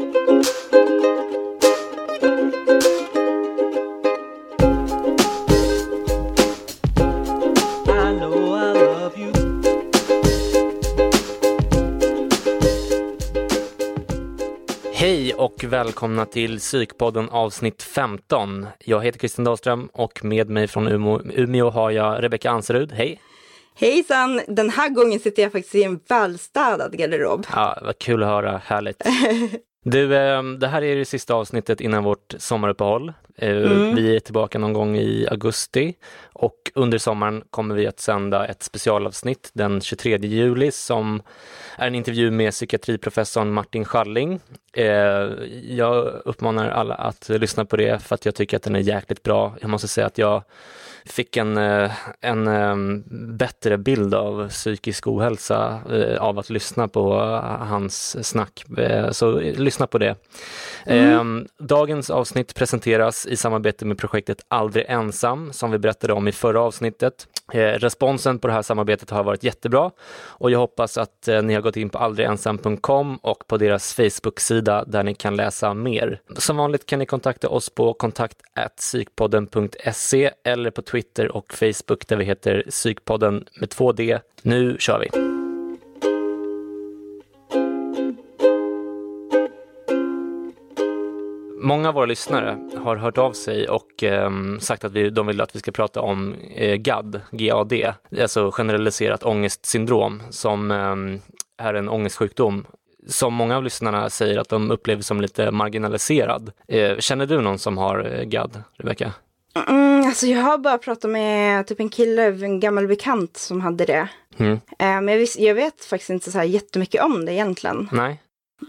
Hej och välkomna till Psykpodden avsnitt 15. Jag heter Christian Dahlström och med mig från Umeå har jag Rebecca Anserud. Hej! Hejsan! Den här gången sitter jag faktiskt i en välstädad garderob. Ja, vad kul att höra. Härligt. Du, det här är det sista avsnittet innan vårt sommaruppehåll. Vi är tillbaka någon gång i augusti och under sommaren kommer vi att sända ett specialavsnitt den 23 juli som är en intervju med psykiatriprofessorn Martin Schalling. Jag uppmanar alla att lyssna på det för att jag tycker att den är jäkligt bra. Jag måste säga att jag fick en bättre bild av psykisk ohälsa av att lyssna på hans snack. Så lyssna på det. Dagens avsnitt presenteras i samarbete med projektet Aldrig ensam som vi berättade om i förra avsnittet. Responsen på det här samarbetet har varit jättebra och jag hoppas att ni har gått in på aldrigensam.com och på deras Facebook-sida där ni kan läsa mer. Som vanligt kan ni kontakta oss på kontakt@psykpodden.se eller på Twitter och Facebook där vi heter Psykpodden med 2D. Nu kör vi! Många av våra lyssnare har hört av sig och sagt att de vill att vi ska prata om GAD, alltså generaliserat ångestsyndrom, som är en ångestsjukdom som många av lyssnarna säger att de upplever som lite marginaliserad. Känner du någon som har GAD, Rebecca? Alltså jag har bara pratat med typ en kille, en gammal bekant som hade det. Men jag vet faktiskt inte så här jättemycket om det egentligen. Nej.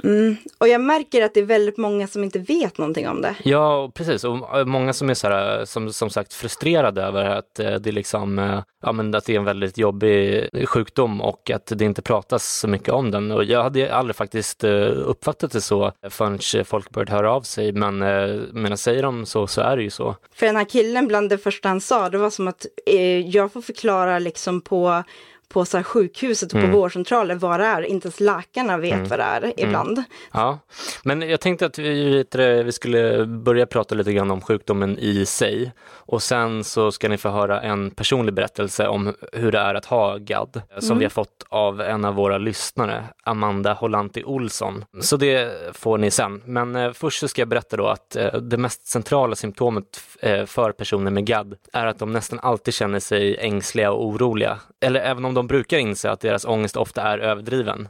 Och jag märker att det är väldigt många som inte vet någonting om det. Ja, precis. Och många som är så här, som sagt frustrerade över att det är liksom, att det är en väldigt jobbig sjukdom och att det inte pratas så mycket om den. Och jag hade aldrig faktiskt uppfattat det så förrän folk började höra av sig. Men jag säger de så är det ju så. För den här killen, bland det första han sa, det var som att jag får förklara liksom på så här sjukhuset och på vårdcentraler vad det är. Inte ens läkarna vet vad det är ibland. Ja, men jag tänkte att vi skulle börja prata lite grann om sjukdomen i sig. Och sen så ska ni få höra en personlig berättelse om hur det är att ha GAD. Som vi har fått av en av våra lyssnare, Amanda Hollanti Olsson. Så det får ni sen. Men först så ska jag berätta då att det mest centrala symptomet för personer med GAD är att de nästan alltid känner sig ängsliga och oroliga. Eller även om de brukar inse att deras ångest ofta är överdriven.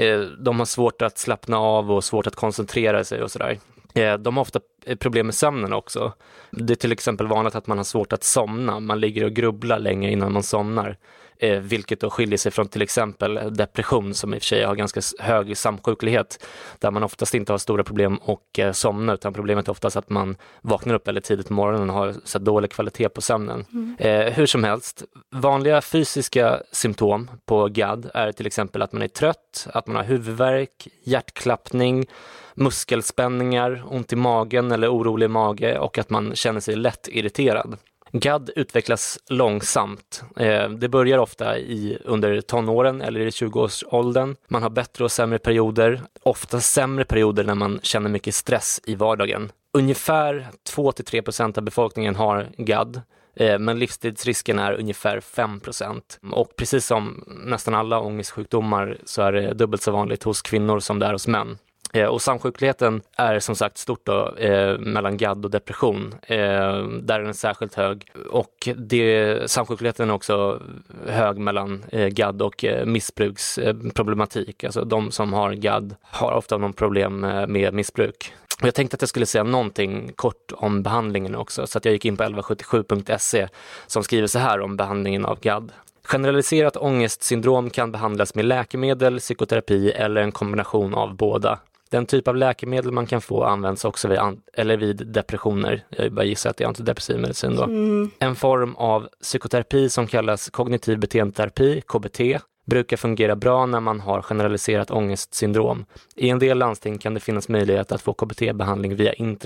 De har svårt att slappna av och svårt att koncentrera sig och sådär. De har ofta problem med sömnen också. Det är till exempel vanligt att man har svårt att somna. Man ligger och grubblar länge innan man somnar. Vilket då skiljer sig från till exempel depression som i och för sig har ganska hög samsjuklighet. Där man oftast inte har stora problem och somna, utan problemet är oftast att man vaknar upp väldigt tidigt på morgonen och har så dålig kvalitet på sömnen. Hur som helst, vanliga fysiska symptom på GAD är till exempel att man är trött, att man har huvudvärk, hjärtklappning, muskelspänningar, ont i magen eller orolig mage och att man känner sig lätt irriterad. GAD utvecklas långsamt. Det börjar ofta under tonåren eller i 20-årsåldern. Man har bättre och sämre perioder. Ofta sämre perioder när man känner mycket stress i vardagen. Ungefär 2-3% av befolkningen har GAD. Men livstidsrisken är ungefär 5%. Och precis som nästan alla ångestsjukdomar så är det dubbelt så vanligt hos kvinnor som det är hos män. Och samsjukligheten är som sagt stort då, mellan GAD och depression. Där är den särskilt hög. Och samsjukligheten är också hög mellan GAD och missbruksproblematik. Alltså de som har GAD har ofta någon problem med missbruk. Och jag tänkte att jag skulle säga någonting kort om behandlingen också. Så att jag gick in på 1177.se som skriver så här om behandlingen av GAD. Generaliserat ångestsyndrom kan behandlas med läkemedel, psykoterapi eller en kombination av båda. Den typ av läkemedel man kan få används också vid depressioner. Jag bara gissar att det är antidepressiv medicin då. En form av psykoterapi som kallas kognitiv beteendeterapi, KBT, brukar fungera bra när man har generaliserat ångestsyndrom. I en del landsting kan det finnas möjlighet att få KBT-behandling via internet.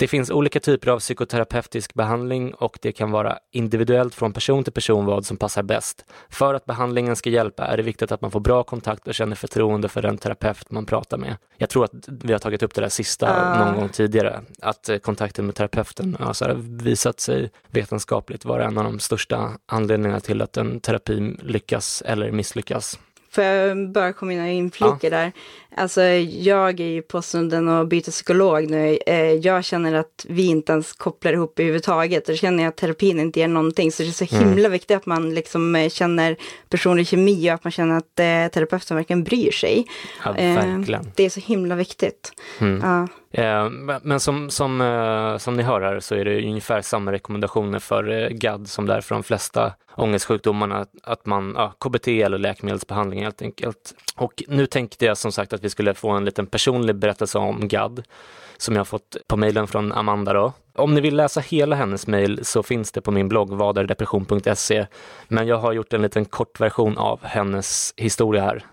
Det finns olika typer av psykoterapeutisk behandling och det kan vara individuellt från person till person vad som passar bäst. För att behandlingen ska hjälpa är det viktigt att man får bra kontakt och känner förtroende för den terapeut man pratar med. Jag tror att vi har tagit upp det där sista någon gång tidigare. Att kontakten med terapeuten har visat sig vetenskapligt vara en av de största anledningarna till att en terapi lyckas eller misslyckas. För jag bara komma in och inflika där. Alltså jag är ju på stunden och byter psykolog nu. Jag känner att vi inte ens kopplar ihop överhuvudtaget. Och känner jag att terapin inte ger någonting. Så det är så himla viktigt att man liksom känner personlig kemi och att man känner att terapeuten verkligen bryr sig. Ja, verkligen. Det är så himla viktigt. Ja. Men som ni hör här så är det ungefär samma rekommendationer för GAD som det är för de flesta ångestsjukdomarna, att man KBT eller läkemedelsbehandling helt enkelt. Och nu tänkte jag som sagt att vi skulle få en liten personlig berättelse om GAD som jag har fått på mejlen från Amanda då. Om ni vill läsa hela hennes mejl så finns det på min blogg vadardepression.se, men jag har gjort en liten kort version av hennes historia här.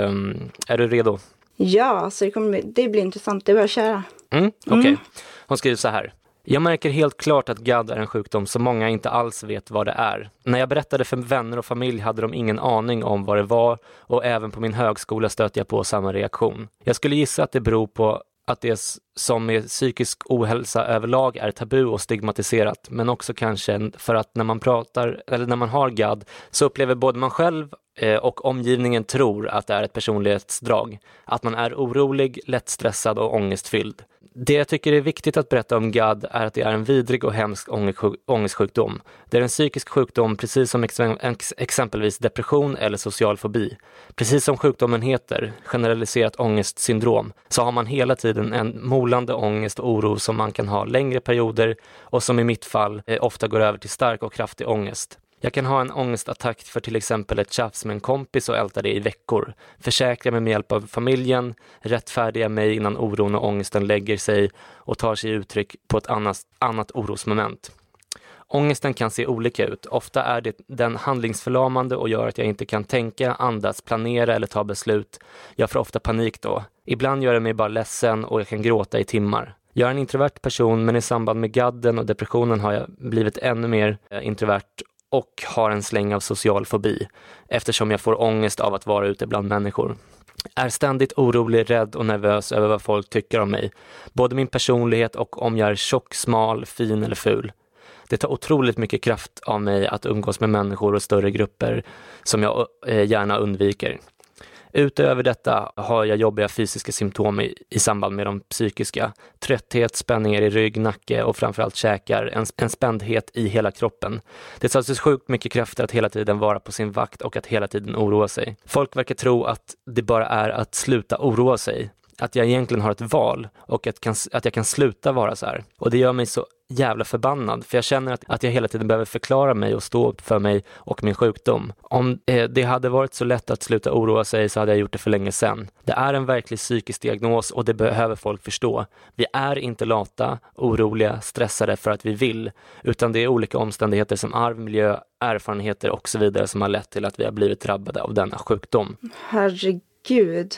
Är du redo? Ja, så det blir intressant. Det var köra. Okej. Hon skriver så här. Jag märker helt klart att GAD är en sjukdom som många inte alls vet vad det är. När jag berättade för vänner och familj hade de ingen aning om vad det var och även på min högskola stötte jag på samma reaktion. Jag skulle gissa att det beror på att det som med psykisk ohälsa överlag är tabu och stigmatiserat, men också kanske för att när man pratar eller när man har GAD så upplever både man själv och omgivningen tror att det är ett personlighetsdrag, att man är orolig, lättstressad och ångestfylld. Det jag tycker är viktigt att berätta om GAD är att det är en vidrig och hemsk ångestsjukdom. Det är en psykisk sjukdom precis som exempelvis depression eller social fobi. Precis som sjukdomen heter, generaliserat ångestsyndrom, så har man hela tiden en molande ångest och oro som man kan ha längre perioder och som i mitt fall ofta går över till stark och kraftig ångest. Jag kan ha en ångestattack för till exempel ett tjafs med en kompis och älta det i veckor. Försäkra mig med hjälp av familjen, rättfärdiga mig innan oron och ångesten lägger sig och tar sig uttryck på ett annat orosmoment. Ångesten kan se olika ut. Ofta är det den handlingsförlamande och gör att jag inte kan tänka, andas, planera eller ta beslut. Jag får ofta panik då. Ibland gör det mig bara ledsen och jag kan gråta i timmar. Jag är en introvert person, men i samband med GADen och depressionen har jag blivit ännu mer introvert och har en släng av social fobi eftersom jag får ångest av att vara ute bland människor. Är ständigt orolig, rädd och nervös över vad folk tycker om mig. Både min personlighet och om jag är tjock, smal, fin eller ful. Det tar otroligt mycket kraft av mig att umgås med människor och större grupper som jag gärna undviker. Utöver detta har jag jobbiga fysiska symptom i samband med de psykiska. Trötthet, spänningar i rygg, nacke och framförallt käkar, en spändhet i hela kroppen. Det tar så sjukt mycket krafter att hela tiden vara på sin vakt och att hela tiden oroa sig. Folk verkar tro att det bara är att sluta oroa sig. Att jag egentligen har ett val och att jag kan sluta vara så här. Och det gör mig så jävla förbannad. För jag känner att jag hela tiden behöver förklara mig och stå upp för mig och min sjukdom. Om det hade varit så lätt att sluta oroa sig så hade jag gjort det för länge sedan. Det är en verklig psykisk diagnos och det behöver folk förstå. Vi är inte lata, oroliga, stressade för att vi vill. Utan det är olika omständigheter som arv, miljö, erfarenheter och så vidare som har lett till att vi har blivit drabbade av denna sjukdom. Herregud.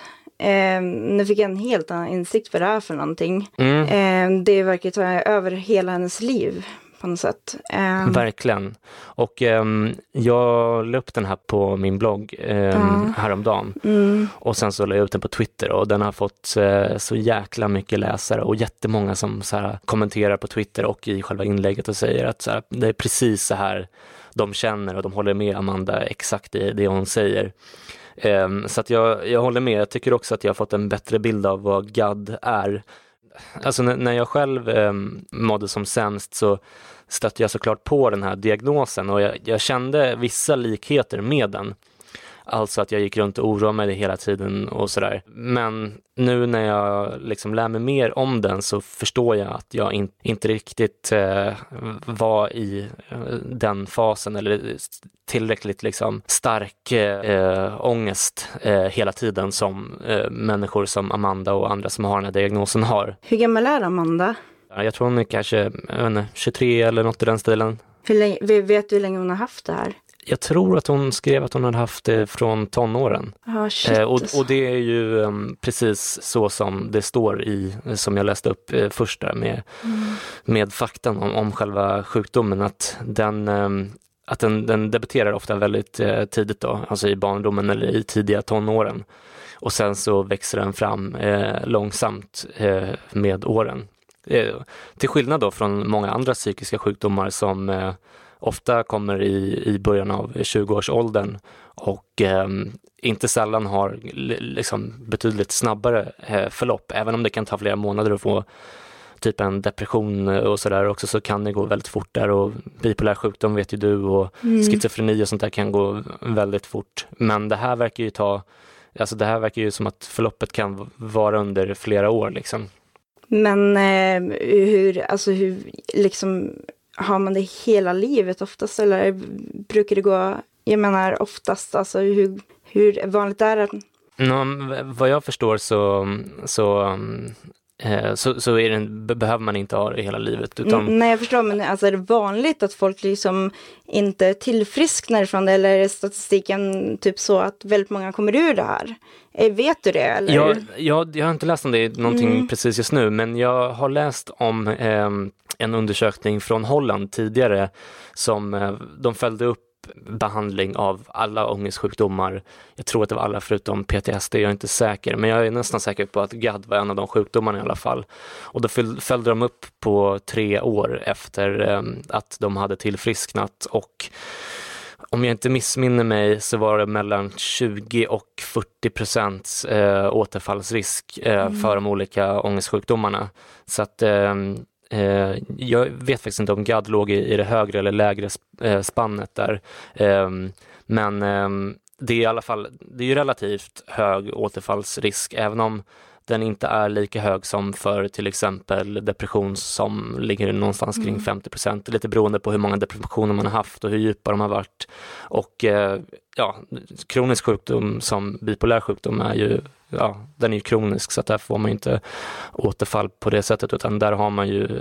Nu fick jag en helt annan insikt för det här för någonting. Det verkar ta över hela hennes liv på något sätt. Verkligen. Och jag la upp den här på min blogg häromdagen. Och sen så la jag ut den på Twitter och den har fått så jäkla mycket läsare och jättemånga som så här, kommenterar på Twitter och i själva inlägget och säger att så här, det är precis så här de känner och de håller med Amanda exakt i det hon säger. Så att jag håller med. Jag tycker också att jag har fått en bättre bild av vad GAD är. Alltså när jag själv mådde som sämst så stötte jag såklart på den här diagnosen och jag kände vissa likheter med den. Alltså att jag gick runt och oroade mig hela tiden och sådär. Men nu när jag liksom lär mig mer om den så förstår jag att jag inte riktigt var i den fasen eller tillräckligt liksom stark ångest hela tiden som människor som Amanda och andra som har den här diagnosen har. Hur gammal är Amanda? Jag tror hon är kanske 23 eller något i den stilen. Vet du hur länge hon har haft det här? Jag tror att hon skrev att hon hade haft det från tonåren. Och det är ju precis så som det står i, som jag läste upp först där med faktan om själva sjukdomen, att den debuterar ofta väldigt tidigt då, alltså i barndomen eller i tidiga tonåren. Och sen så växer den fram långsamt med åren. Till skillnad då från många andra psykiska sjukdomar som ofta kommer i början av 20-årsåldern och inte sällan har liksom betydligt snabbare förlopp. Även om det kan ta flera månader att få typ en depression och sådär också, så kan det gå väldigt fort där, och bipolär sjukdom vet ju du, och schizofreni och sånt där kan gå väldigt fort. Men det här verkar ju som att förloppet kan vara under flera år liksom. Men hur liksom, har man det hela livet oftast, eller brukar det gå, jag menar oftast, alltså hur vanligt är det? Vad jag förstår så är behöver man inte ha det hela livet. Utan... Nej, jag förstår, men alltså, är det vanligt att folk liksom inte tillfrisknar ifrån det, eller är statistiken typ så att väldigt många kommer ur det här? Vet du det? Eller? Jag har inte läst om det någonting precis just nu, men jag har läst om en undersökning från Holland tidigare som de följde upp behandling av alla ångestsjukdomar. Jag tror att det var alla förutom PTSD, jag är inte säker, men jag är nästan säker på att GAD var en av de sjukdomarna i alla fall. Och då följde de upp på 3 år efter att de hade tillfrisknat, och om jag inte missminner mig så var det mellan 20 och 40% återfallsrisk för de olika ångestsjukdomarna. Så att jag vet faktiskt inte om GAD låg i det högre eller lägre spannet där. Men det är i alla fall, det är ju relativt hög återfallsrisk, även om den inte är lika hög som för till exempel depression som ligger någonstans kring 50%. Lite beroende på hur många depressioner man har haft och hur djupa de har varit. Och kronisk sjukdom som bipolär sjukdom är ju, den är ju kronisk, så att där får man inte återfall på det sättet, utan där har man ju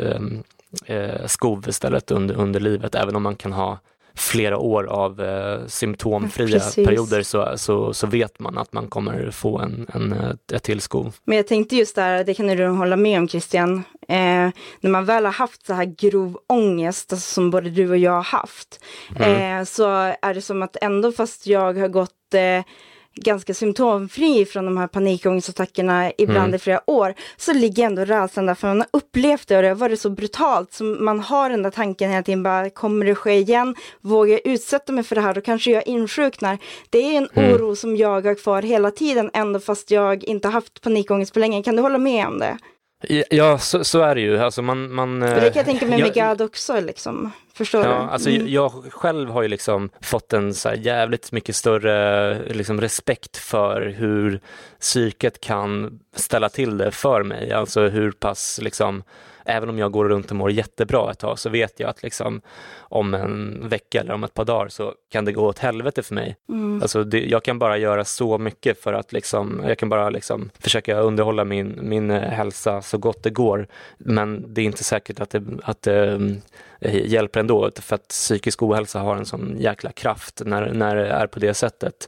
skov istället under livet. Även om man kan ha flera år av symptomfria perioder så vet man att man kommer få ett tillskov. Men jag tänkte just där, det kan du hålla med om, Christian, när man väl har haft så här grov ångest, alltså som både du och jag har haft, så är det som att ändå fast jag har gått ganska symptomfri från de här panikångestattackerna ibland i flera år, så ligger ändå rädslan där, för man har upplevt det och det har varit så brutalt, så man har den där tanken hela tiden, bara kommer det ske igen? Vågar jag utsätta mig för det här? Då kanske jag insjuknar. Det är en oro som jag har kvar hela tiden, ändå fast jag inte har haft panikångest på länge. Kan du hålla med om det? Ja, så är det ju. Alltså det kan jag tänka mig med GAD också, liksom. Förstår du? Alltså jag själv har ju liksom fått en så här jävligt mycket större liksom respekt för hur psyket kan ställa till det för mig. Alltså hur pass liksom, även om jag går runt och mår jättebra ett tag, så vet jag att liksom om en vecka eller om ett par dagar så kan det gå åt helvete för mig. Alltså jag kan bara göra så mycket för att liksom, jag kan bara liksom försöka underhålla min hälsa så gott det går, men det är inte säkert att det hjälper ändå, för att psykisk ohälsa har en sån jäkla kraft när det är på det sättet.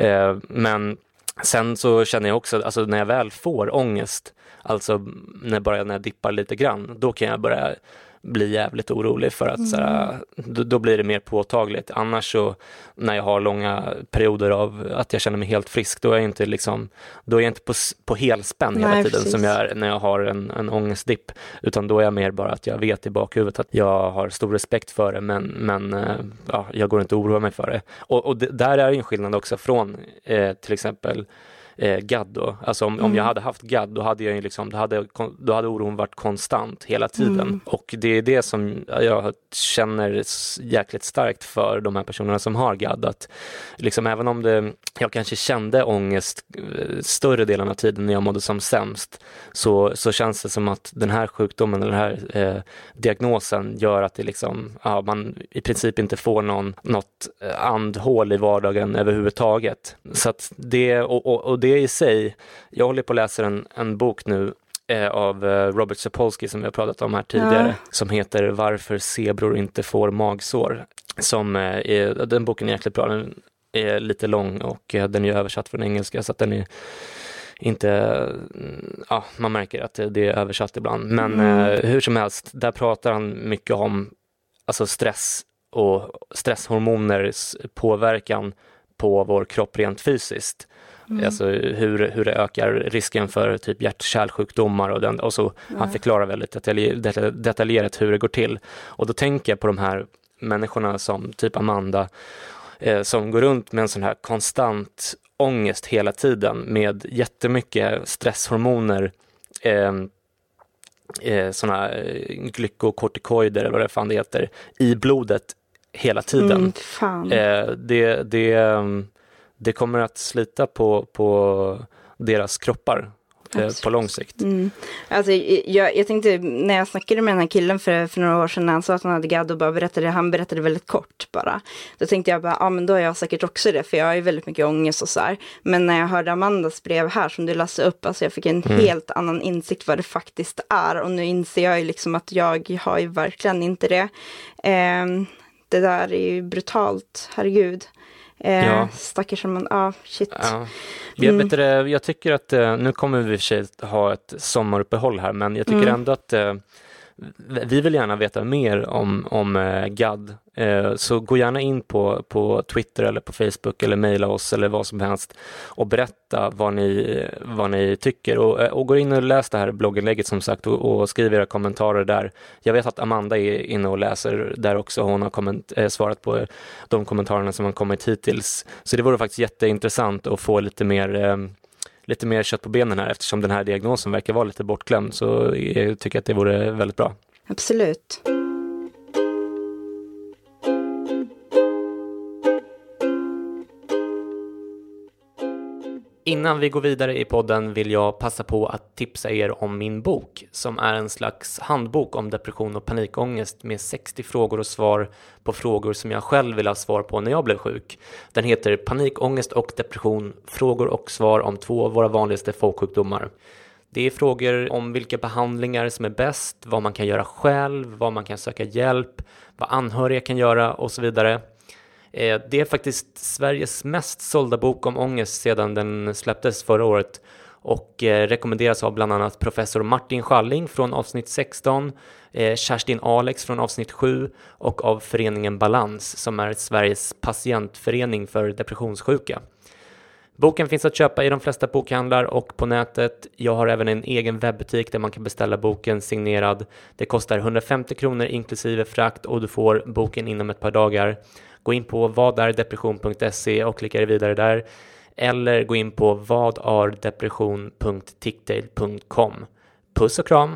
Men sen så känner jag också, alltså när jag väl får ångest, alltså när jag dippar lite grann, då kan jag börja bli jävligt orolig för att såhär, då blir det mer påtagligt. Annars så när jag har långa perioder av att jag känner mig helt frisk, då är jag inte på helspänn hela tiden. Precis. Som jag är när jag har en ångestdipp, utan då är jag mer bara att jag vet i bakhuvudet att jag har stor respekt för det, men jag går inte att oroa mig för det. Och där är en skillnad också från till exempel GAD då. Alltså om jag hade haft GAD, då hade jag ju liksom, då hade oron varit konstant hela tiden. Och det är det som jag känner jäkligt starkt för de här personerna som har GAD, att liksom, även om jag kanske kände ångest större delen av tiden när jag mådde som sämst, så känns det som att den här sjukdomen eller den här diagnosen gör att det liksom, man i princip inte får något andhål i vardagen överhuvudtaget. Så att det, och det i sig, jag håller på att läsa en bok nu av Robert Sapolsky som vi har pratat om här tidigare, som heter Varför zebror inte får magsår. Den boken är jäkligt bra, den är lite lång och den är översatt från engelska, så att den är inte, man märker att det är översatt ibland. Men hur som helst, där pratar han mycket om alltså stress och stresshormoners påverkan på vår kropp rent fysiskt. Alltså hur det ökar risken för typ hjärt-kärlsjukdomar och så han förklarar väldigt detaljerat hur det går till. Och då tänker jag på de här människorna som typ Amanda som går runt med en sån här konstant ångest hela tiden med jättemycket stresshormoner, såna glykokortikoider eller vad det fan det heter i blodet hela tiden. Det kommer att slita på deras kroppar på lång sikt. Alltså, jag tänkte, när jag snackade med den här killen för några år sedan, när han sa att han hade GAD och han berättade väldigt kort bara. Då tänkte jag bara, men då har jag säkert också det, för jag har ju väldigt mycket ångest och så här. Men när jag hörde Amandas brev här som du läste upp, alltså jag fick en helt annan insikt vad det faktiskt är. Och nu inser jag ju liksom att jag har ju verkligen inte det. Det där är ju brutalt, herregud. Stackars man, shit. Jag tycker att nu kommer vi i och för sig ha ett sommaruppehåll här, men jag tycker ändå att vi vill gärna veta mer om GAD, så gå gärna in på Twitter eller på Facebook eller mejla oss eller vad som helst och berätta vad ni tycker, och gå in och läs det här blogginlägget som sagt och skriv era kommentarer där. Jag vet att Amanda är inne och läser där också, hon har svarat på de kommentarerna som har kommit hittills, så det vore faktiskt jätteintressant att få lite mer kött på benen här, eftersom den här diagnosen verkar vara lite bortglömd, så jag tycker att det vore väldigt bra. Absolut. Innan vi går vidare i podden vill jag passa på att tipsa er om min bok, som är en slags handbok om depression och panikångest med 60 frågor och svar på frågor som jag själv vill ha svar på när jag blev sjuk. Den heter Panikångest och depression, frågor och svar om 2 av våra vanligaste folksjukdomar. Det är frågor om vilka behandlingar som är bäst, vad man kan göra själv, vad man kan söka hjälp, vad anhöriga kan göra och så vidare. Det är faktiskt Sveriges mest sålda bok om ångest sedan den släpptes förra året och rekommenderas av bland annat professor Martin Schalling från avsnitt 16, Kerstin Alex från avsnitt 7 och av föreningen Balans som är Sveriges patientförening för depressionssjuka. Boken finns att köpa i de flesta bokhandlar och på nätet. Jag har även en egen webbutik där man kan beställa boken signerad. Det kostar 150 kronor inklusive frakt och du får boken inom ett par dagar. Gå in på vadardepression.se och klicka vidare där. Eller gå in på vadardepression.ticktail.com. Puss och kram!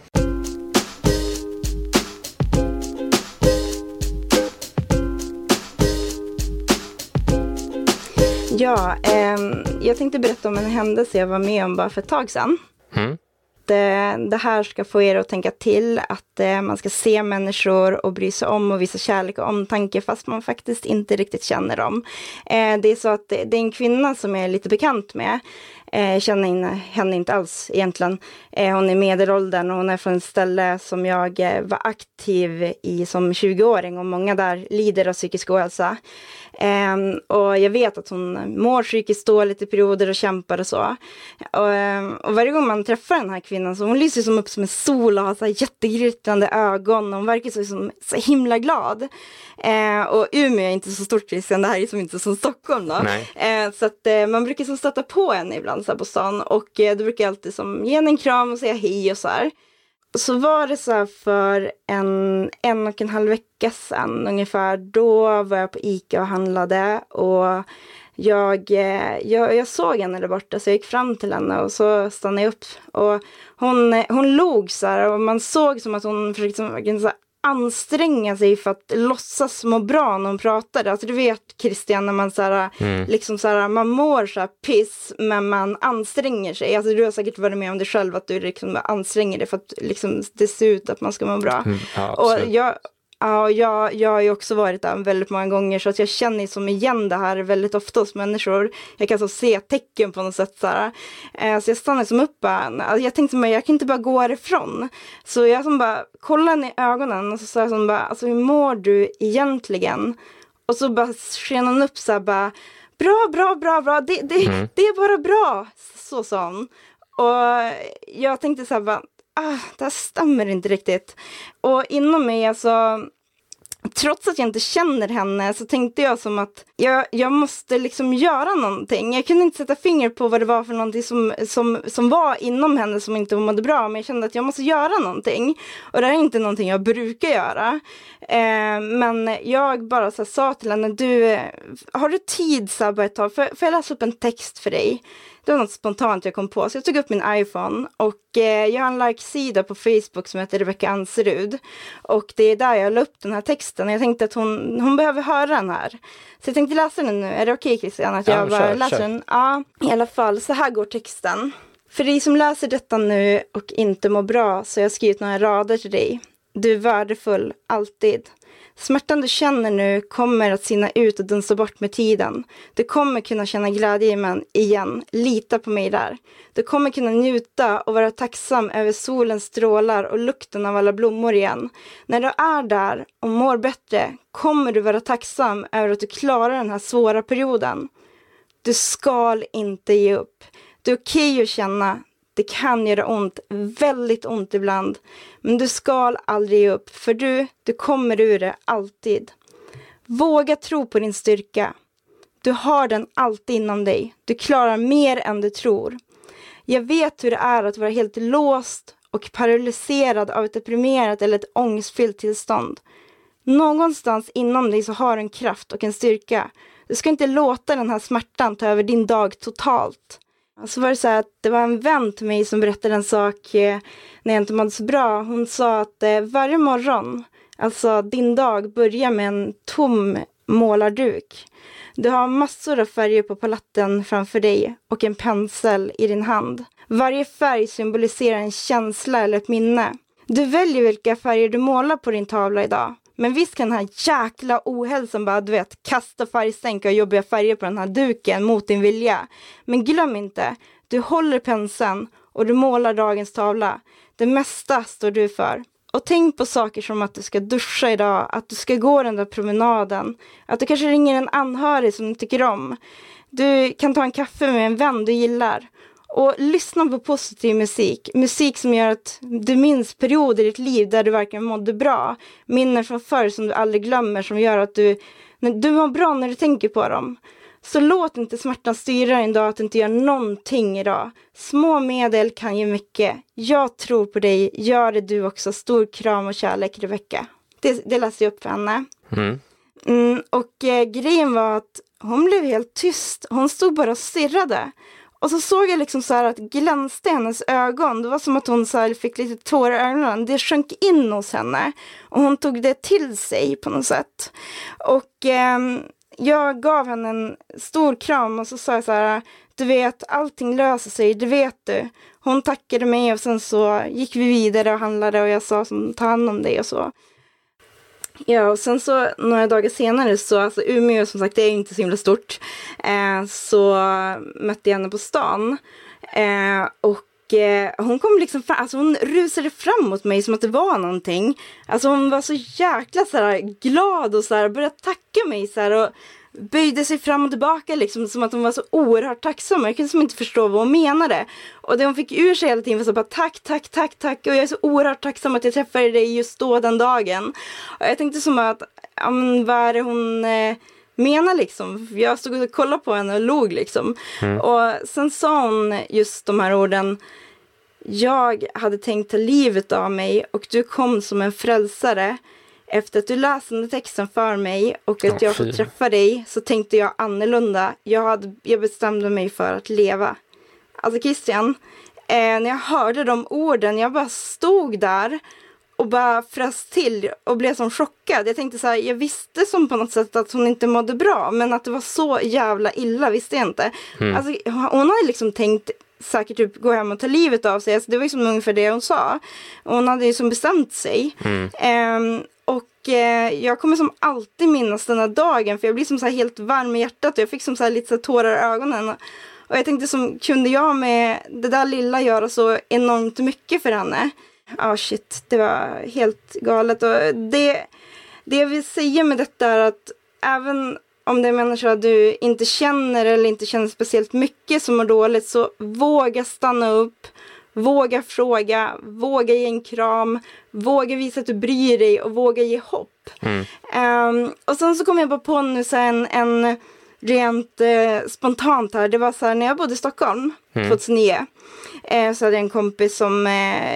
Ja, jag tänkte berätta om en händelse jag var med om bara för ett tag sedan. Det här ska få er att tänka till att man ska se människor och bry sig om och visa kärlek och omtanke fast man faktiskt inte riktigt känner dem. Det är så att det är en kvinna som jag är lite bekant med. Känner henne inte alls egentligen. Hon är medelåldern och hon är från ett ställe som jag var aktiv i som 20-åring och många där lider av psykisk ohälsa. Och jag vet att hon mår psykiskt dåligt i perioder och kämpar och så. Och varje gång man träffar den här kvinnan så hon lyser som upp som en sol och har så här jättegrytande ögon och hon verkar så himla glad. Och Umeå är inte så stort, Christian, det här är som inte som Stockholm då. Så att man brukar så stöta på henne ibland så här på stan och då brukar jag alltid som ge henne en kram och säga hej och så här. Så var det så här för en och en halv vecka sedan ungefär, då var jag på ICA och handlade och jag såg henne där borta så jag gick fram till henne och så stannade jag upp och hon log så här och man såg som att hon försökte så här anstränga sig för att låtsas må bra när hon pratade. Alltså du vet Christian när man så här, liksom så här, man mår så här piss men man anstränger sig. Alltså du har säkert varit med om det själv att du liksom anstränger dig för att liksom det ser ut att man ska må bra. Ja, och Ja, jag har ju också varit där väldigt många gånger, så att jag känner som igen det här väldigt ofta hos människor. Jag kan så se tecken på något sätt så här. Så jag stannar som upp. Jag tänkte att jag kan inte bara gå härifrån. Så jag som bara kollade henne i ögonen och så sa jag som bara, alltså hur mår du egentligen? Och så bara sken hon upp så här bara, bra. Det är bara bra. Så sa hon. Och jag tänkte så här bara, det här stämmer inte riktigt. Och inom mig, alltså, trots att jag inte känner henne, så tänkte jag som att jag måste liksom göra någonting. Jag kunde inte sätta finger på vad det var för någonting som var inom henne som inte mådde bra, men jag kände att jag måste göra någonting. Och det är inte någonting jag brukar göra. Men jag bara så här, sa till henne, har du tid så här, bara ett tag? Får jag läsa upp en text för dig? Det var något spontant jag kom på. Så jag tog upp min iPhone och jag har en like-sida på Facebook som heter Rebecca Anserud. Och det är där jag la upp den här texten. Jag tänkte att hon behöver höra den här. Så jag tänkte läsa den nu. Är det okej, Christian, att jag bara läser den? Ja, i alla fall. Så här går texten. För dig som läser detta nu och inte mår bra, så har jag skrivit några rader till dig. Du är värdefull, alltid. Smärtan du känner nu kommer att sina ut och dunsta bort med tiden. Du kommer kunna känna glädje igen. Lita på mig där. Du kommer kunna njuta och vara tacksam över solens strålar och lukten av alla blommor igen. När du är där och mår bättre kommer du vara tacksam över att du klarar den här svåra perioden. Du ska inte ge upp. Det är okej att känna. Det kan göra ont, väldigt ont ibland. Men du ska aldrig ge upp, för du kommer ur det alltid. Våga tro på din styrka. Du har den alltid inom dig. Du klarar mer än du tror. Jag vet hur det är att vara helt låst och paralyserad av ett deprimerat eller ett ångestfyllt tillstånd. Någonstans inom dig så har du en kraft och en styrka. Du ska inte låta den här smärtan ta över din dag totalt. Så var det så här att det var en vän till mig som berättade en sak när jag inte mådde så bra. Hon sa att varje morgon, alltså din dag, börjar med en tom målarduk. Du har massor av färger på paletten framför dig och en pensel i din hand. Varje färg symboliserar en känsla eller ett minne. Du väljer vilka färger du målar på din tavla idag. Men visst kan den här jäkla ohälsan bara, du vet, kasta färgstänka och jobbiga färger på den här duken mot din vilja. Men glöm inte, du håller penseln och du målar dagens tavla. Det mesta står du för. Och tänk på saker som att du ska duscha idag, att du ska gå den där promenaden, att du kanske ringer en anhörig som du tycker om. Du kan ta en kaffe med en vän du gillar. Och lyssna på positiv musik. Musik som gör att du minns perioder i ditt liv där du verkligen mådde bra. Minnen från förr som du aldrig glömmer, som gör att du mår bra när du tänker på dem. Så låt inte smärtan styra en dag att du inte gör någonting idag. Små medel kan ge mycket. Jag tror på dig. Gör det du också. Stor kram och kärlek, Rebecca. Det läste jag upp för henne. Och grejen var att hon blev helt tyst. Hon stod bara och stirrade. Och så såg jag liksom så här att glänste hennes ögon. Det var som att hon så här fick lite tårar i ögonen. Det sjönk in hos henne. Och hon tog det till sig på något sätt. Och jag gav henne en stor kram och så sa jag så här: du vet, allting löser sig, det vet du. Hon tackade mig och sen så gick vi vidare och handlade och jag sa som ta hand om dig och så. Ja, och sen så några dagar senare så, alltså Umeå som sagt det är inte så himla stort, så mötte jag henne på stan och hon kom liksom fram, alltså hon rusade fram mot mig som att det var någonting. Alltså hon var så jäkla så här glad och så här började tacka mig så här och böjde sig fram och tillbaka liksom som att hon var så oerhört tacksam. Jag kunde som inte förstå vad hon menade. Och det hon fick ur sig hela tiden var så bara tack. Och jag är så oerhört tacksam att jag träffade dig just då den dagen. Och jag tänkte som att, ja men vad är det hon menar liksom? Jag stod och kollade på henne och log liksom. Och sen sa hon just de här orden: jag hade tänkt ta livet av mig och du kom som en frälsare. Efter att du läste den texten för mig och att jag får träffa dig så tänkte jag annorlunda. Jag bestämde mig för att leva. Alltså Christian, när jag hörde de orden, jag bara stod där och bara frös till och blev som chockad. Jag tänkte så här, jag visste som på något sätt att hon inte mådde bra, men att det var så jävla illa visste jag inte. Alltså, hon hade liksom tänkt säkert typ gå hem och ta livet av sig. Alltså det var ju som ungefär det hon sa. Hon hade ju som bestämt sig. Jag kommer som alltid minnas den här dagen, för jag blir som så här helt varm i hjärtat och jag fick som så här lite så här tårar i ögonen. Och jag tänkte som, kunde jag med det där lilla göra så enormt mycket för henne? Shit, det var helt galet. Och det jag vill säga med detta är att även om det är människor du inte känner eller inte känner speciellt mycket som mår dåligt, så våga stanna upp, våga fråga, våga ge en kram, våga visa att du bryr dig och våga ge hopp. Och sen så kom jag bara på nu så en rent spontant här. Det var så här, när jag bodde i Stockholm 2009, så hade jag en kompis som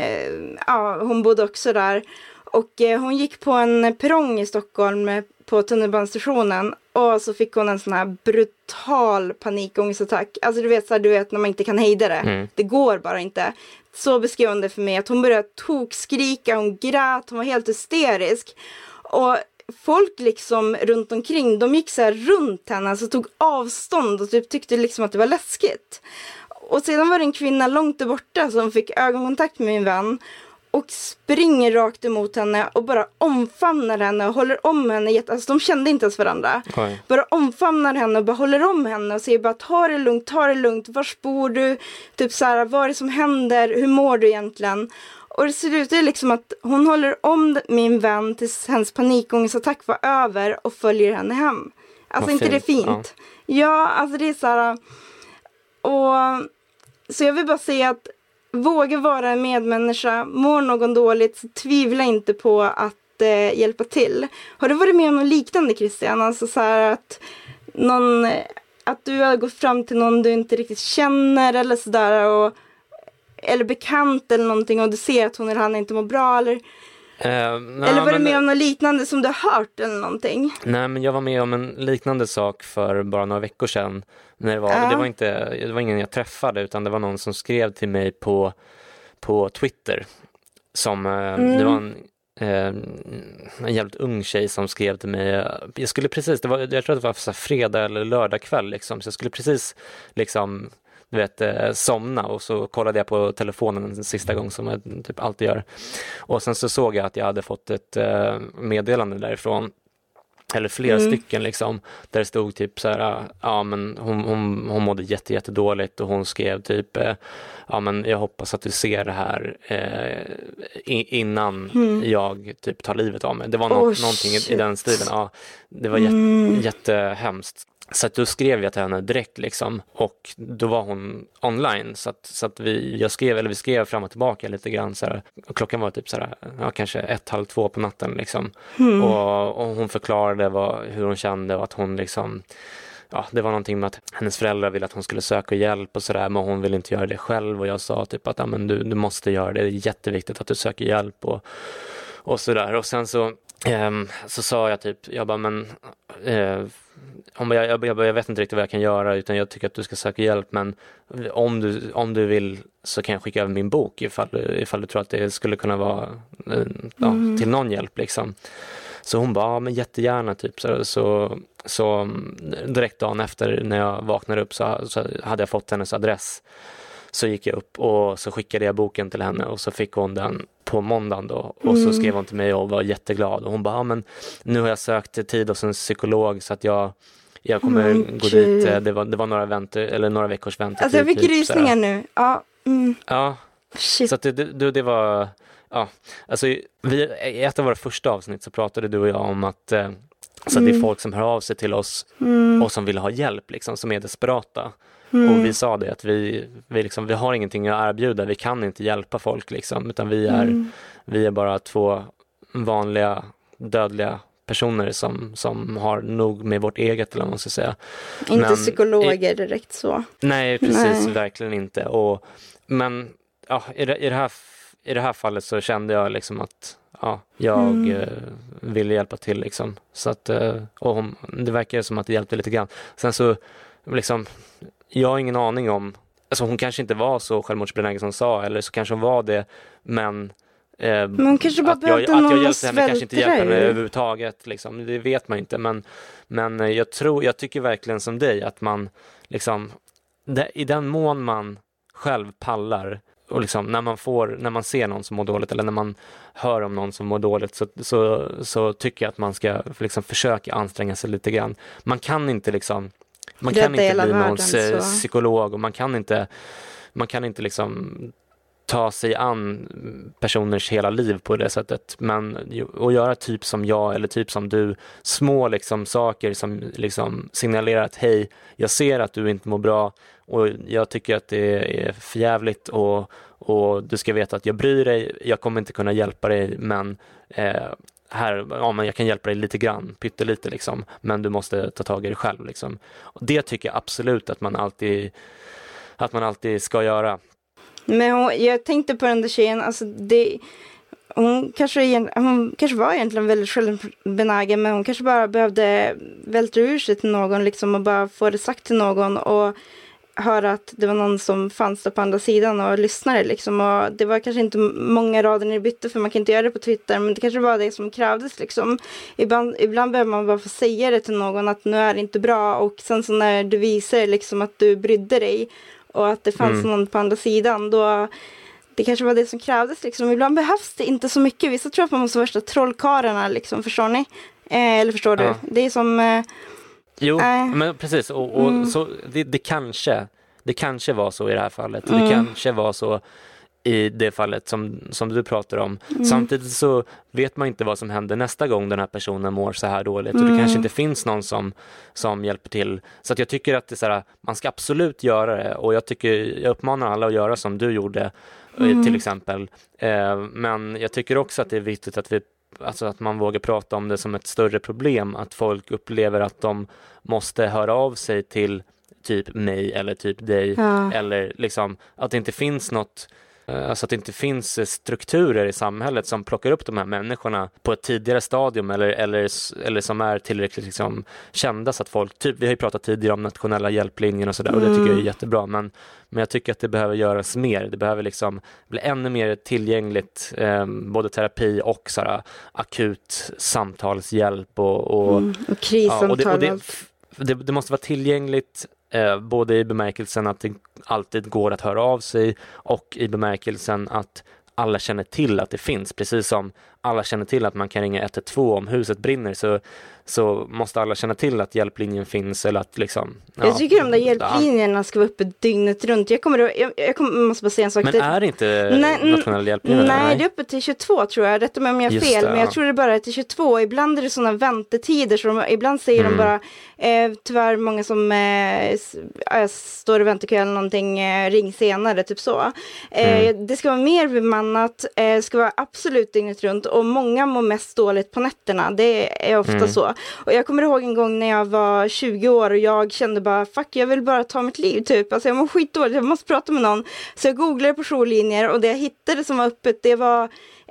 hon bodde också där. Och hon gick på en perrong i Stockholm på tunnelbanestationen, och så fick hon en sån här brutal panikångestattack. Alltså du vet när man inte kan hejda det. Det går bara inte. Så beskrev hon det för mig, att hon började tokskrika, hon grät, hon var helt hysterisk. Och folk liksom runt omkring, de gick så här runt henne, alltså tog avstånd och typ tyckte liksom att det var läskigt. Och sedan var det en kvinna långt där borta som fick ögonkontakt med min vän och springer rakt emot henne och bara omfamnar henne och håller om henne. Alltså de kände inte ens varandra. Oj. Bara omfamnar henne och bara håller om henne och säger bara ta det lugnt, vars bor du? Typ så här, vad är det som händer? Hur mår du egentligen? Och det ser ut liksom att hon håller om min vän tills hennes panikångestattack var över och följer henne hem. Alltså inte det är fint? Ja, alltså det är så här. Och så jag vill bara säga att våga vara en medmänniska. Mår någon dåligt, så tvivla inte på att hjälpa till. Har du varit med om något liknande, Christian? Alltså så här att du har gått fram till någon du inte riktigt känner eller sådär, eller bekant eller någonting, och du ser att hon eller han inte mår bra, eller eller var du med om något liknande som du har hört eller någonting? Nej, men jag var med om en liknande sak för bara några veckor sedan. När det var ingen jag träffade, utan det var någon som skrev till mig på Twitter. Det var en jävligt ung tjej som skrev till mig. Jag tror att det var så fredag eller lördag kväll liksom, så jag skulle precis liksom somna, och så kollade jag på telefonen en sista gång som jag typ alltid gör. Och sen så såg jag att jag hade fått ett meddelande därifrån, eller flera stycken liksom, där det stod typ så här, men hon mådde jättedåligt, och hon skrev typ men jag hoppas att du ser det här innan jag typ tar livet av mig. Det var någonting i den stilen. Ja, det var jättehemskt. Så att då skrev jag till henne direkt liksom, och då var hon online, så att vi skrev fram och tillbaka lite grann så här, och klockan var typ så här, kanske 1:30 på natten liksom. Och hon förklarade hur hon kände, och att hon liksom, det var någonting med att hennes föräldrar ville att hon skulle söka hjälp och sådär, men hon ville inte göra det själv, och jag sa typ att men du måste göra det, det är jätteviktigt att du söker hjälp och sådär. Och sen så sa jag typ, jag bara, men jag vet inte riktigt vad jag kan göra, utan jag tycker att du ska söka hjälp, men om du vill så kan jag skicka över min bok ifall du tror att det skulle kunna vara till någon hjälp liksom. Så hon bara, men jättegärna typ. Så direkt dagen efter när jag vaknade upp så hade jag fått hennes adress. Så gick jag upp och så skickade jag boken till henne, och så fick hon den på måndagen då. Och så skrev hon till mig och var jätteglad. Och hon bara, men nu har jag sökt tid hos en psykolog, så att jag kommer gå dit. Det var några veckors väntetid. Alltså jag fick rysningar nu. Ja. Ja. Shit. Så att det var... Ja, alltså i ett av våra första avsnitt så pratade du och jag om att så att det är folk som hör av sig till oss och som vill ha hjälp liksom, som är desperata. Och vi sa det att vi har ingenting att erbjuda, vi kan inte hjälpa folk liksom, utan vi är bara två vanliga dödliga personer som har nog med vårt eget, eller vad man ska säga. Inte psykologer direkt så. Nej, precis, verkligen inte. Men i det här fallet så kände jag liksom att jag ville hjälpa till liksom. Så att, och det verkar som att det hjälpte lite grann. Sen så liksom, jag har ingen aning om, alltså hon kanske inte var så självmordsbenägen som hon sa, eller så kanske hon var det, men hon kanske bara behövde någon att hjälpte henne, kanske inte hjälpte henne överhuvudtaget liksom. Det vet man inte, men jag tycker verkligen som dig att man liksom, i den mån man själv pallar, och liksom när man ser någon som mår dåligt eller när man hör om någon som mår dåligt, så tycker jag att man ska liksom försöka anstränga sig lite grann. Man kan inte bli någons psykolog, och man kan inte liksom ta sig an personers hela liv på det sättet, men att göra typ som jag eller typ som du, små liksom saker som liksom signalerar att hej, jag ser att du inte mår bra och jag tycker att det är förjävligt, och du ska veta att jag bryr dig, jag kommer inte kunna hjälpa dig, men men jag kan hjälpa dig lite grann, pyttelite liksom, men du måste ta tag i det själv liksom. Och det tycker jag absolut att man alltid ska göra. Men jag tänkte på den där tjejen, alltså hon kanske var egentligen väldigt självbenägen, men hon kanske bara behövde vältra ur sig till någon liksom, och bara få det sagt till någon och höra att det var någon som fanns där på andra sidan och lyssnade liksom. Och det var kanske inte många rader ni bytte, för man kan inte göra det på Twitter, men det kanske var det som krävdes liksom. Ibland behöver man bara få säga det till någon att nu är det inte bra, och sen så när du visar liksom att du brydde dig och att det fanns någon på andra sidan, då det kanske var det som krävdes liksom. Ibland behövs det inte så mycket. Vissa tror att man måste värsta trollkarlarna liksom, förstår ni? Eller förstår du? Det är som... Jo, men precis. Och så, det kanske var så i det här fallet. Det kanske var så i det fallet som du pratar om. Samtidigt så vet man inte vad som händer nästa gång den här personen mår så här dåligt. Och det kanske inte finns någon som hjälper till. Så att jag tycker att det är så här, man ska absolut göra det. Och jag uppmanar alla att göra som du gjorde till exempel. Men jag tycker också att det är viktigt att man vågar prata om det som ett större problem. Att folk upplever att de måste höra av sig till typ mig eller typ dig. Eller liksom att det inte finns något... Alltså att det inte finns strukturer i samhället som plockar upp de här människorna på ett tidigare stadium eller som är tillräckligt liksom kända, så att folk, typ, vi har ju pratat tidigare om nationella hjälplinjer och sådär, och det tycker jag är jättebra, men jag tycker att det behöver göras mer. Det behöver liksom bli ännu mer tillgängligt, både terapi och sådär, akut samtalshjälp och krissamtal. Det måste vara tillgängligt, både i bemärkelsen att det alltid går att höra av sig, och i bemärkelsen att alla känner till att det finns. Precis som alla känner till att man kan ringa 112 om huset brinner, så måste alla känna till att hjälplinjen finns. Eller att liksom, jag tycker de där hjälplinjerna ska vara uppe dygnet runt. Jag måste bara säga en sak. Men är det inte nationella hjälplinjer? Nej, det är uppe till 22 tror jag. Rätta mig om jag har fel, men jag tror det bara är till 22. Ibland är det sådana väntetider, så ibland säger de bara tyvärr många som står och väntar kö eller någonting, ring senare, typ så. Det ska vara mer bemannat, ska vara absolut dygnet runt, och många mår mest dåligt på nätterna. Det är ofta så. Och jag kommer ihåg en gång när jag var 20 år och jag kände bara, fuck, jag vill bara ta mitt liv typ. Alltså jag mår skitdåligt, jag måste prata med någon. Så jag googlade på jourlinjer, och det jag hittade som var öppet, det var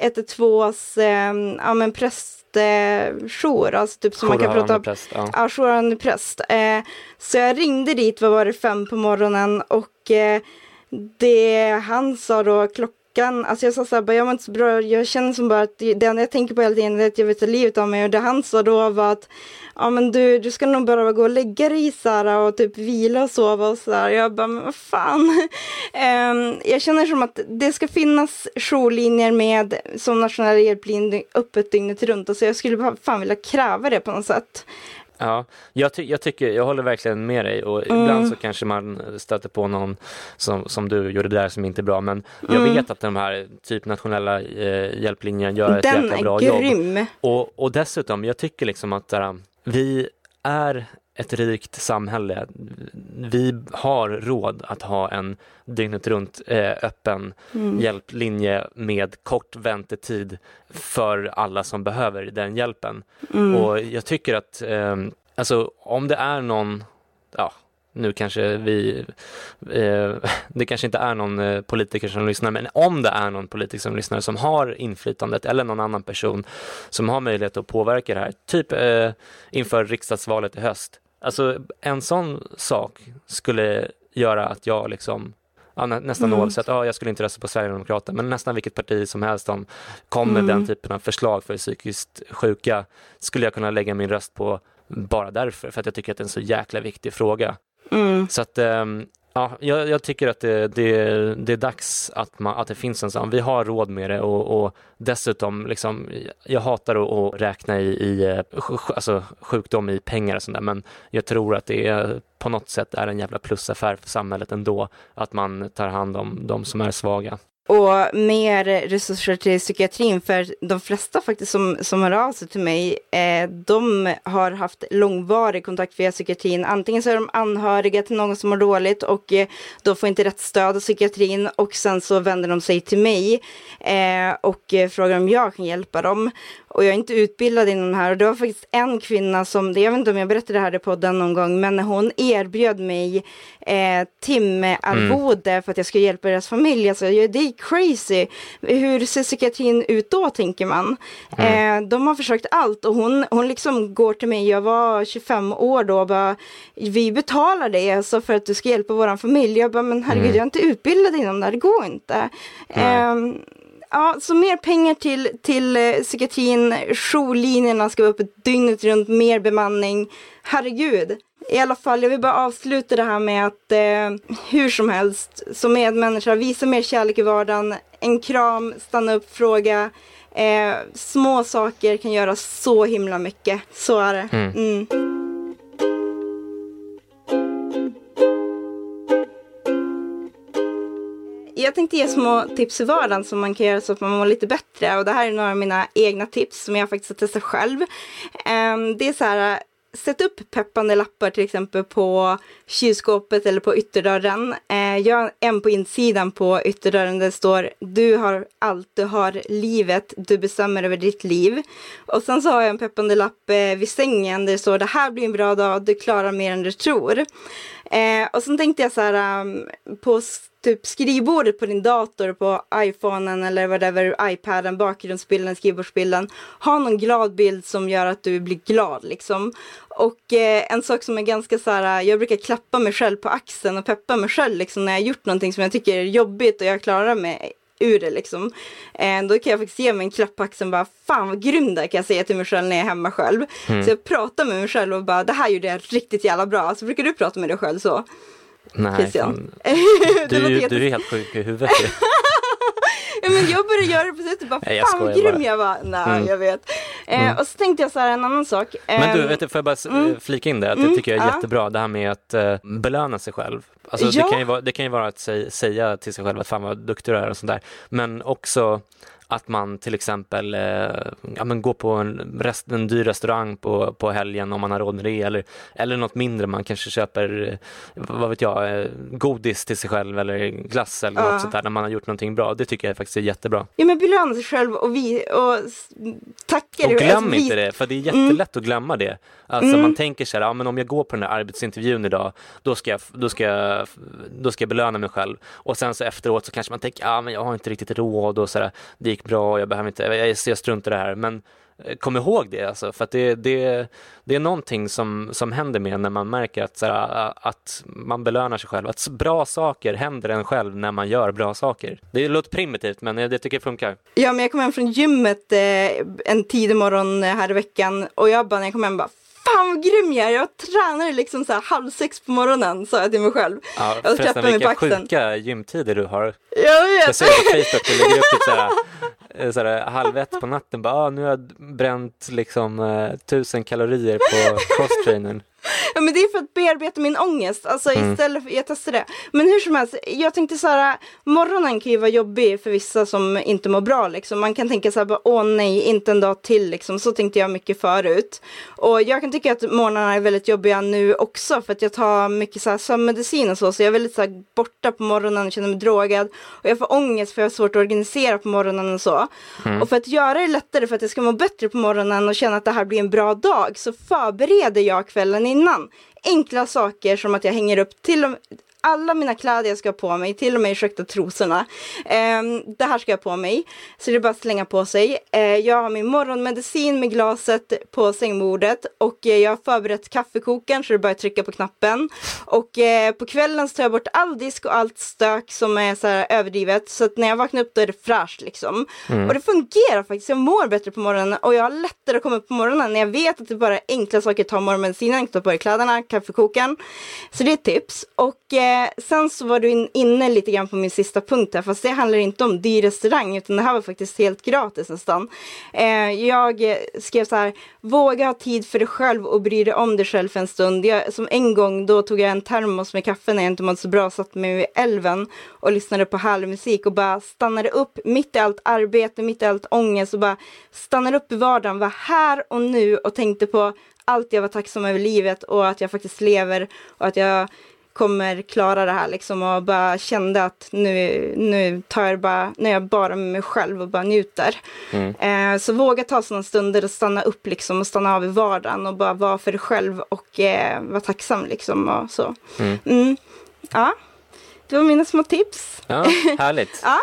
112s prästjour, alltså typ som man kan prata om. Jourhavande präst. Så jag ringde dit, vad var det, 5 på morgonen, och det han sa då, alltså jag sa såhär, jag var inte så bra, jag känner som bara att det enda jag tänker på hela tiden är att jag vet att livet av mig, och det han sa då var att ja men du ska nog bara gå och lägga dig, Sara, och typ vila och sova och sådär. Jag bara, men vad fan. Jag känner som att det ska finnas jourlinjer med som nationella hjälplinjer öppet dygnet runt, och så jag skulle bara fan vilja kräva det på något sätt. Ja, jag håller verkligen med dig, och ibland så kanske man stöter på någon som du gjorde där som inte är bra, men jag vet att de här typ nationella hjälplinjerna gör ett jäkla bra jobb. Och dessutom, jag tycker liksom att vi är ett rikt samhälle. Vi har råd att ha en dygnet runt öppen hjälplinje med kort väntetid för alla som behöver den hjälpen. Och jag tycker att alltså, om det är någon, nu kanske det kanske inte är någon politiker som lyssnar, men om det är någon politiker som lyssnar som har inflytandet, eller någon annan person som har möjlighet att påverka det här, typ inför riksdagsvalet i höst. Alltså en sån sak skulle göra att jag liksom nästan oavsett, jag skulle inte rösta på Sverigedemokraterna, men nästan vilket parti som helst som kom med den typen av förslag för psykiskt sjuka skulle jag kunna lägga min röst på, bara därför, för att jag tycker att det är en så jäkla viktig fråga. Så att Ja, jag tycker att det är dags att det finns en sån. Vi har råd med det och dessutom liksom, jag hatar att räkna i alltså sjukdom i pengar och sånt där, men jag tror att det är, på något sätt är en jävla plusaffär för samhället ändå att man tar hand om de som är svaga. Och mer resurser till psykiatrin, för de flesta faktiskt som hör av sig till mig, de har haft långvarig kontakt via psykiatrin. Antingen så är de anhöriga till någon som mår dåligt och då får inte rätt stöd av psykiatrin, och sen så vänder de sig till mig och frågar om jag kan hjälpa dem. Och jag är inte utbildad inom det här, och det var faktiskt en kvinna som, jag vet inte om jag berättade det här i podden någon gång, men hon erbjöd mig timarvode för att jag skulle hjälpa deras familj. Alltså, det är crazy. Hur ser psykiatrin ut då, tänker man? De har försökt allt, och hon liksom går till mig, jag var 25 år då, och bara, vi betalar det alltså för att du ska hjälpa våran familj. Jag bara, men herregud, jag är inte utbildad inom det här, det går inte. Ja, så mer pengar till psykiatrin, jourlinjerna ska vara uppe dygnet runt, mer bemanning. Herregud. I alla fall, jag vill bara avsluta det här med att hur som helst, som medmänniska, visa mer kärlek i vardagen. En kram, stanna upp, fråga. Små saker kan göra så himla mycket. Så är det. Jag tänkte ge små tips i vardagen som man kan göra så att man mår lite bättre. Och det här är några av mina egna tips som jag faktiskt har testat själv. Det är så här, sätt upp peppande lappar till exempel på kylskåpet eller på ytterdörren. Jag har en på insidan på ytterdörren där det står: du har allt, du har livet, du bestämmer över ditt liv. Och sen så har jag en peppande lapp vid sängen där det står: det här blir en bra dag, du klarar mer än du tror. Och sen tänkte jag så här, på typ skrivbordet på din dator, på iPhonen eller whatever, iPaden, bakgrundsbilden, skrivbordsbilden, ha någon glad bild som gör att du blir glad liksom. Och en sak som är ganska så här, jag brukar klappa mig själv på axeln och peppa mig själv liksom, när jag har gjort någonting som jag tycker är jobbigt och jag klarar mig ur det liksom. Då kan jag faktiskt ge mig en klapp på axeln, bara fan vad grym där, kan jag säga till mig själv när jag är hemma själv. Så jag pratar med mig själv och bara, det här gjorde jag riktigt jävla bra. Alltså, brukar du prata med dig själv så? Nej, du är helt sjuk i huvudet. Ja, men jag började göra det på sättet, bara fan vad grym jag var. Nej, jag vet. Och så tänkte jag så här, en annan sak. Men du, vet du, får jag bara flika in det? Det tycker jag är jättebra, det här med att belöna sig själv. Alltså, det kan ju vara att säga till sig själv att fan vad duktig du är och sånt där. Men också att man till exempel går på en dyr restaurang på helgen om man har råd med det, eller något mindre, man kanske köper, vad vet jag, godis till sig själv eller glass eller något sånt där när man har gjort någonting bra. Det tycker jag faktiskt är jättebra. Ja, men belöna sig själv och tackar. Och glöm inte det, för det är jättelätt att glömma det. Alltså man tänker så här, men om jag går på den där arbetsintervjun idag, då ska jag belöna mig själv. Och sen så efteråt så kanske man tänker, men jag har inte riktigt råd och så där, det gick bra, jag behöver inte, jag struntar i det här. Men kom ihåg det alltså, för att det är någonting som händer med när man märker att man belönar sig själv. Att bra saker händer en själv när man gör bra saker. Det låter primitivt, men det tycker jag funkar. Ja, men jag kom hem från gymmet en tidig morgon här i veckan, och när jag kom hem bara, fan vad grym jag tränade liksom så här 5:30 på morgonen, sa jag till mig själv. Ja, förresten, vilka sjuka gymtider du har. Jag vet. Jag ser på Facebook, du lägger upp typ så här 12:30 på natten, bara nu har jag bränt liksom 1000 kalorier på crosstrainern. Ja, men det är för att bearbeta min ångest. Alltså istället för, jag testar det. Men hur som helst, jag tänkte så här, morgonen kan ju vara jobbig för vissa som inte mår bra liksom. Man kan tänka så här, åh nej, inte en dag till liksom. Så tänkte jag mycket förut. Och jag kan tycka att morgnarna är väldigt jobbiga nu också, för att jag tar mycket så här sömnmedicin och så jag är väldigt så här borta på morgonen och känner mig drogad. Och jag får ångest för jag har svårt att organisera på morgonen och så. Och för att göra det lättare, för att jag ska må bättre på morgonen och känna att det här blir en bra dag, så förbereder jag kvällen innan. Enkla saker som att jag hänger upp till alla mina kläder jag ska ha på mig, till och med ursäkta trosorna. Det här ska jag på mig, så det är bara att slänga på sig. Jag har min morgonmedicin med glaset på sängbordet, och jag har förberett kaffekokaren, så det är bara att trycka på knappen. Och på kvällen så tar jag bort all disk och allt stök som är så här överdrivet, så att när jag vaknar upp då är det fräscht liksom. Och det fungerar faktiskt, jag mår bättre på morgonen, och jag har lättare att komma upp på morgonen när jag vet att det bara är enkla saker. Ta morgonmedicinen, ta på kläderna, kaffekokaren. Så det är ett tips. Och sen så var du inne lite grann på min sista punkt här, fast det handlar inte om dyr restaurang, utan det här var faktiskt helt gratis nästan. Jag skrev så här: våga ha tid för dig själv och bry dig om dig själv för en stund. Som en gång, då tog jag en termos med kaffe när jag inte mådde så bra, satt mig vid älven och lyssnade på härlig musik och bara stannade upp mitt i allt arbete, mitt i allt ångest, och bara stannade upp i vardagen, var här och nu och tänkte på allt jag var tacksam över livet och att jag faktiskt lever och att jag kommer klara det här liksom, och bara kände att nu är jag bara med mig själv och bara njuter. Så våga ta sådana stunder och stanna upp liksom, och stanna av i vardagen och bara vara för dig själv och vara tacksam liksom, och så. Ja, det var mina små tips. Ja, härligt. Ja.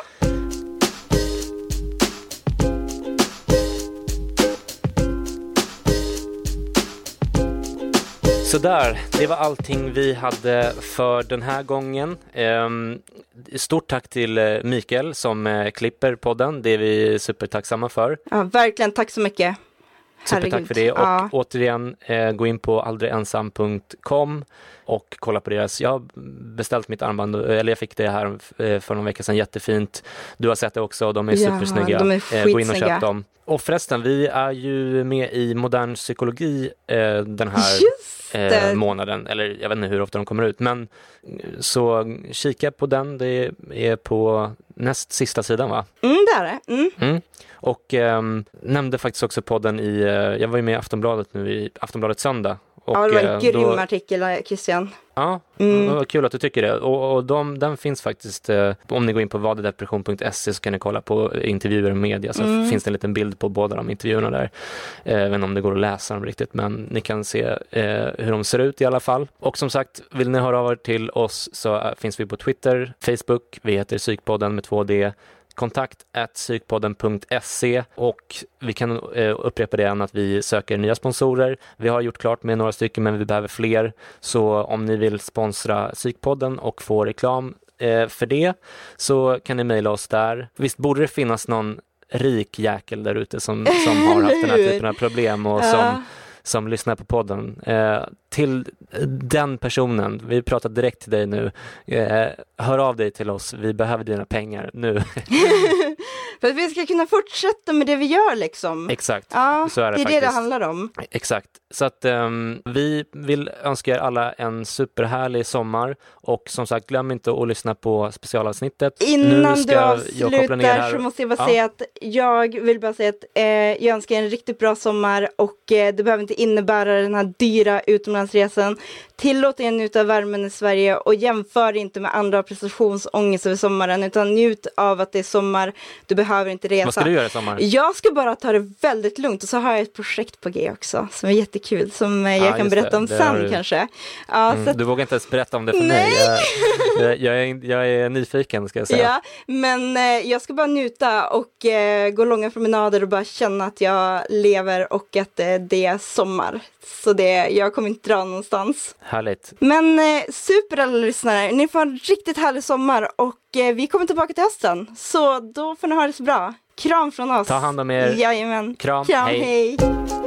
Så där, det var allting vi hade för den här gången. Stort tack till Mikael som klipper podden. Det är vi supertacksamma för. Ja, verkligen. Tack så mycket. Supertack för det. Och återigen, gå in på aldrigensam.com och kolla på deras. Jag har beställt mitt armband, eller jag fick det här för någon vecka sedan. Jättefint. Du har sett det också, de är supersnygga. De är skitsnygga. Gå in och köp dem. Och förresten, vi är ju med i Modern Psykologi den här månaden, eller jag vet inte hur ofta de kommer ut, men så kika på den, det är på näst sista sidan, va? Det är det. Och nämnde faktiskt också podden jag var ju med i Aftonbladet nu i Aftonbladet Söndag. Och, ja, det var en grym artikel, Christian. Ja, det var kul att du tycker det. Och den finns faktiskt, om ni går in på vadedepression.se så kan ni kolla på intervjuer och media. Så finns det en liten bild på båda de intervjuerna där. Även om det går att läsa dem riktigt. Men ni kan se hur de ser ut i alla fall. Och som sagt, vill ni höra av er till oss så finns vi på Twitter, Facebook. Vi heter Psykpodden med 2D. kontakt@psykpodden.se, och vi kan upprepa det än att vi söker nya sponsorer. Vi har gjort klart med några stycken, men vi behöver fler. Så om ni vill sponsra Psykpodden och få reklam för det, så kan ni mejla oss där. Visst borde det finnas någon rik jäkel där ute som har haft den här typen av problem och som lyssnar på podden. Till den personen, vi pratar direkt till dig nu. Hör av dig till oss, vi behöver dina pengar nu. För att vi ska kunna fortsätta med det vi gör liksom. Exakt, ja, så är det faktiskt. Det handlar om. Exakt, så att vi vill önska er alla en superhärlig sommar. Och som sagt, glöm inte att lyssna på specialavsnittet. Innan du avslutar så måste jag bara säga att jag jag önskar en riktigt bra sommar. Och det behöver inte innebära den här dyra utomlandsresan. Tillåt er njuta av värmen i Sverige och jämför inte med andra prestationsångest över sommaren, utan njut av att det är sommar. Du behöver inte resa. Vad ska du göra i sommar? Jag ska bara ta det väldigt lugnt, och så har jag ett projekt på G också som är jättekul, som jag kan berätta om sen kanske. Ja, så du vågar inte ens berätta om det för mig. Jag är nyfiken, ska jag säga. Ja, men jag ska bara njuta och gå långa promenader och bara känna att jag lever och att det är sommar. Så jag kommer inte dra någonstans. Härligt. Men super alla lyssnare, ni får en riktigt härlig sommar och vi kommer tillbaka till hösten. Så då får ni ha det så bra. Kram från oss. Ta hand om er. Jajamän. Kram. Hej.